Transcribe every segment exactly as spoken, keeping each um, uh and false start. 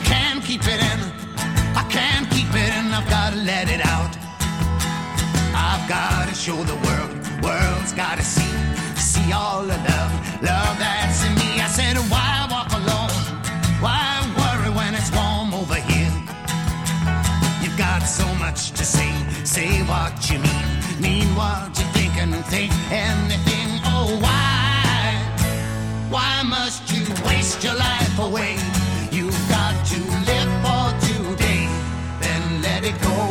can't keep it in. I can't keep it in. I've gotta let it out. I've gotta show the world. World's gotta see, see all the love, love that's in me. I said, why walk alone? Why worry when it's warm over here? You've got so much to say, say what you mean, mean what you think and think anything. Oh, why, why must you waste your life away? You've got to live for today, then let it go.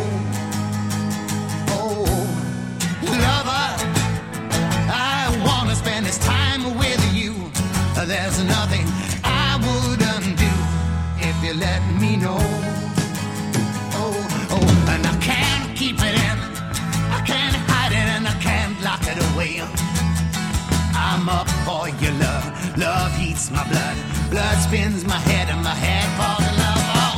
Oh, lover, I wanna spend this time with you. There's nothing I wouldn't do if you let me know. Oh, oh, and I can't keep it in. I can't hide it and I can't lock it away. I'm up for your love. Love heats my blood. Blood spins my head and my head falls in love. Oh.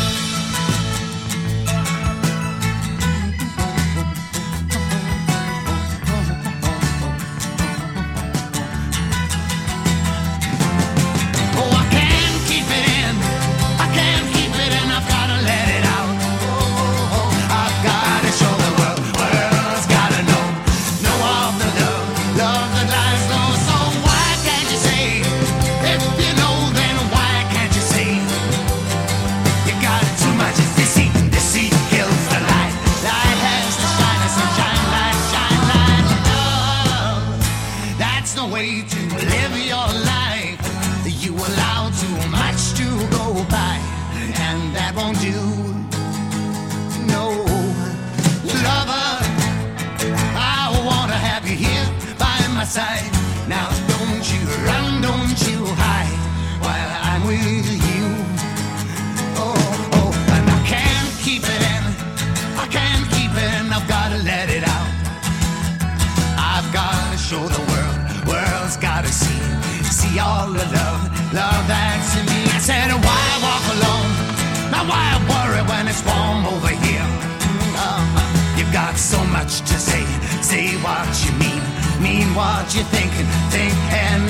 Side. Now don't you run, don't you hide while I'm with you. Oh, oh, and I can't keep it in. I can't keep it in. I've gotta let it out. I've gotta show the world. World's gotta see, see all the love, love that's in me. I said, why walk alone? Now why worry when it's warm over here? Uh, you've got so much to say, say what you mean. Mean what you think and think and